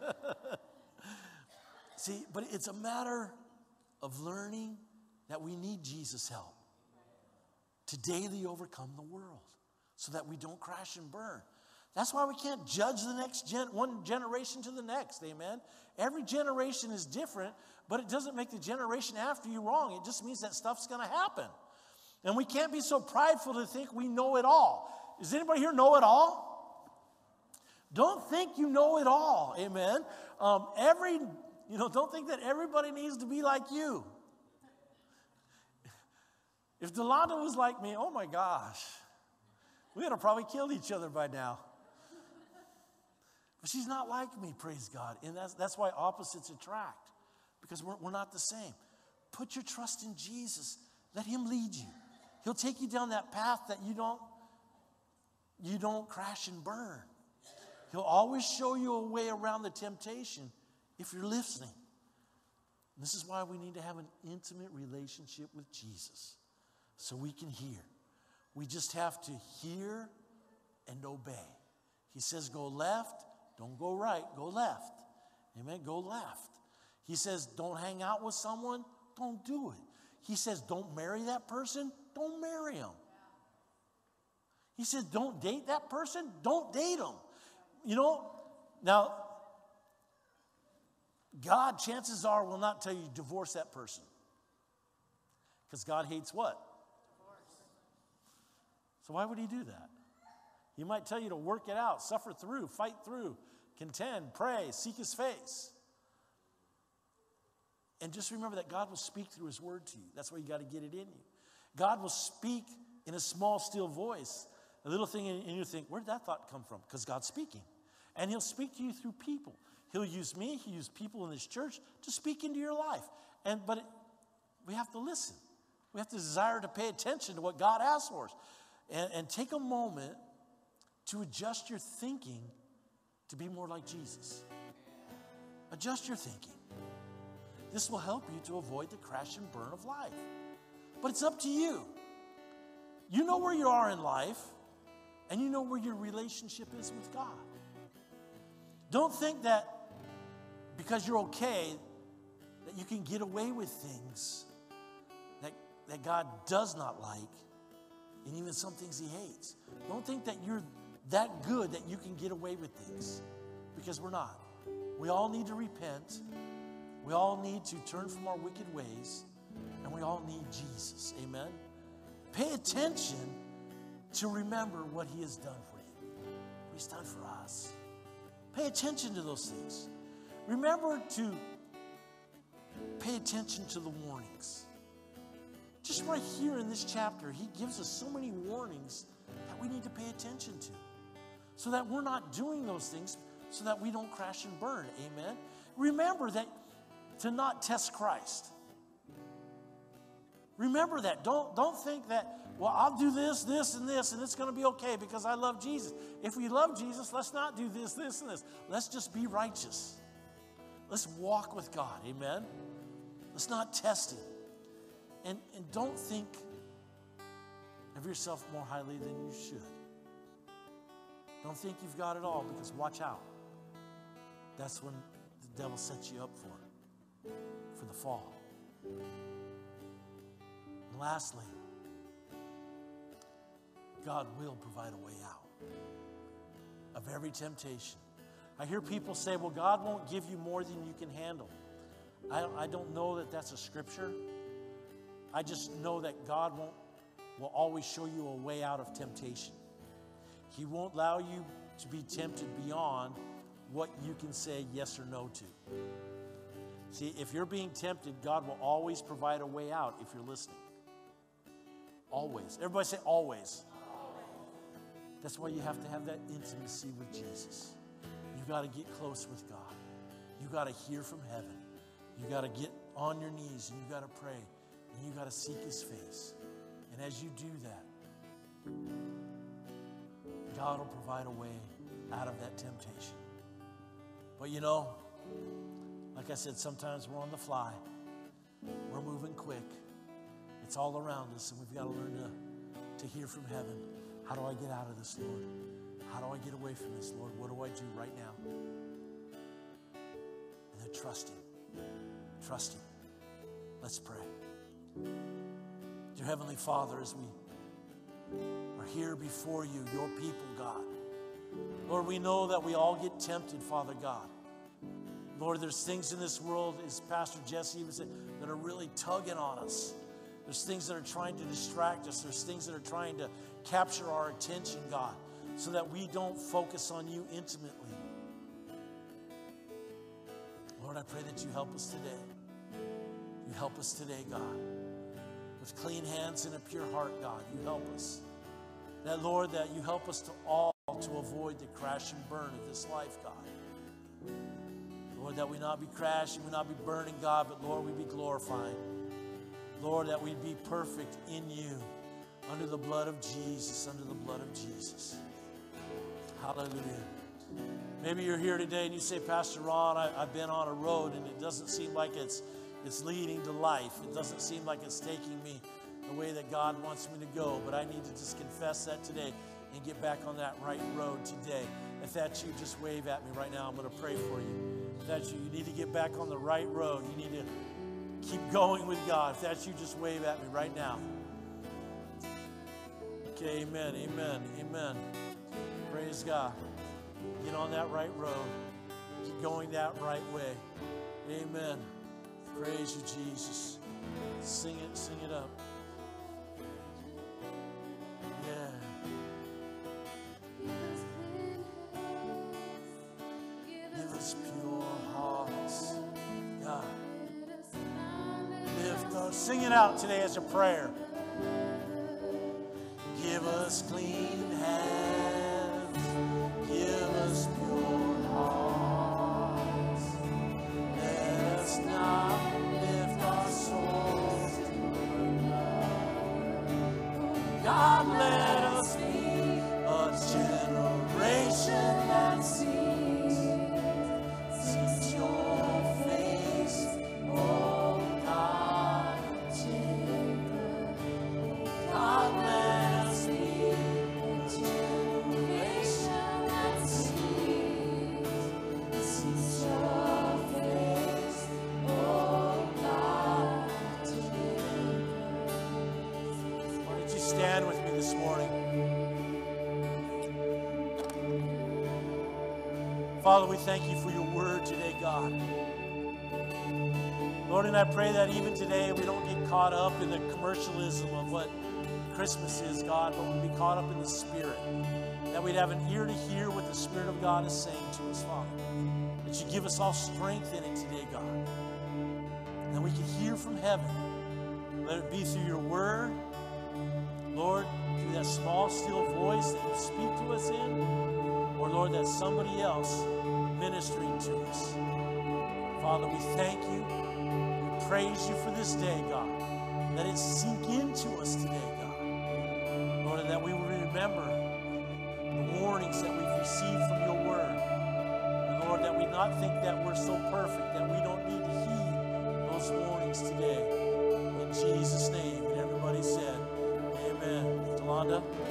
See, but it's a matter of learning that we need Jesus' help to daily overcome the world so that we don't crash and burn. That's why we can't judge the next one generation to the next, amen? Every generation is different, but it doesn't make the generation after you wrong. It just means that stuff's going to happen. And we can't be so prideful to think we know it all. Does anybody here know it all? Don't think you know it all. Amen. Don't think that everybody needs to be like you. If Delonda was like me, oh my gosh, we would have probably killed each other by now. But she's not like me, praise God. And that's why opposites attract, because we're not the same. Put your trust in Jesus. Let him lead you. He'll take you down that path that you don't crash and burn. He'll always show you a way around the temptation if you're listening. And this is why we need to have an intimate relationship with Jesus so we can hear. We just have to hear and obey. He says go left, don't go right, go left. Amen, go left. He says don't hang out with someone, don't do it. He says don't marry that person, don't marry him. He says don't date that person, don't date him. Now, God, chances are, will not tell you divorce that person. Because God hates what? Divorce. So why would he do that? He might tell you to work it out, suffer through, fight through, contend, pray, seek his face. And just remember that God will speak through his word to you. That's why you got to get it in you. God will speak in a small, still voice. A little thing, and you think, where did that thought come from? Because God's speaking. And he'll speak to you through people. He'll use me, he'll use people in this church to speak into your life. But we have to listen. We have to desire to pay attention to what God asks for us. And take a moment to adjust your thinking to be more like Jesus. Adjust your thinking. This will help you to avoid the crash and burn of life. But it's up to you. You know where you are in life, and you know where your relationship is with God. Don't think that because you're okay, that you can get away with things that God does not like, and even some things he hates. Don't think that you're that good that you can get away with things, because we're not. We all need to repent. We all need to turn from our wicked ways, and we all need Jesus. Amen? Pay attention to remember what he has done for you, what he's done for us. Pay attention to those things. Remember to pay attention to the warnings. Just right here in this chapter, he gives us so many warnings that we need to pay attention to, so that we're not doing those things, so that we don't crash and burn. Amen? Remember that to not test Christ. Remember that. Don't think that, well, I'll do this, and it's going to be okay because I love Jesus. If we love Jesus, let's not do this, and this. Let's just be righteous. Let's walk with God. Amen? Let's not test it. And don't think of yourself more highly than you should. Don't think you've got it all, because watch out. That's when the devil sets you up for the fall. And lastly, God will provide a way out of every temptation. I hear people say, well, God won't give you more than you can handle. I don't know that that's a scripture. I just know that God will always show you a way out of temptation. He won't allow you to be tempted beyond what you can say yes or no to. See, if you're being tempted, God will always provide a way out if you're listening. Always. Everybody say always. That's why you have to have that intimacy with Jesus. You got to get close with God. You got to hear from heaven. You got to get on your knees, and you got to pray, and you got to seek his face. And as you do that, God will provide a way out of that temptation. But like I said, sometimes we're on the fly. We're moving quick. It's all around us, and we've got to learn to hear from heaven. How do I get out of this, Lord? How do I get away from this, Lord? What do I do right now? And then trust him. Trust him. Let's pray. Dear Heavenly Father, as we are here before you, your people, God, Lord, we know that we all get tempted, Father God. Lord, there's things in this world, as Pastor Jesse even said, that are really tugging on us. There's things that are trying to distract us. There's things that are trying to capture our attention, God. so that we don't focus on you intimately. Lord, I pray that you help us today. You help us today, God. With clean hands and a pure heart, God, you help us. That, Lord, that you help us to avoid the crash and burn of this life, God. Lord, that we not be crashing, we not be burning, God, but Lord, we be glorifying. Lord, that we be perfect in you, under the blood of Jesus, under the blood of Jesus. Hallelujah. Maybe you're here today and you say, Pastor Ron, I've been on a road and it doesn't seem like it's leading to life. It doesn't seem like it's taking me the way that God wants me to go, but I need to just confess that today and get back on that right road today. If that's you, just wave at me right now. I'm going to pray for you. If that's you, you need to get back on the right road. You need to keep going with God. If that's you, just wave at me right now. Okay, amen, amen, amen. Praise God. Get on that right road. Keep going that right way. Amen. Praise you, Jesus. Sing it up. Yeah. Give us pure hearts. God. Lift us. Sing it out today as a prayer. Give us clean hands. Give us pure hearts. Let us not lift our souls to another. God, let us be a generation that seeks your face, oh God, God, let us be a generation that seeks your face, oh God. Why don't you stand with me this morning? Father, we thank you for your word today, God. Lord, and I pray that even today we don't get caught up in the commercialism of what Christmas is, God, but we'll be caught up in the Spirit. That we'd have an ear to hear what the Spirit of God is saying to us, Father. That you give us all strength in it today, God. And we can hear from heaven. Let it be through your word, Lord, through that small, still voice that you speak to us in, or, Lord, that somebody else ministering to us. Father, we thank you. We praise you for this day, God. Let it sink into us today, God. Lord, and that we will remember the warnings that we've received from your word. And Lord, that we not think that we're so perfect that we don't need to heed those warnings today. In Jesus' name. And everybody said, amen. Delonda?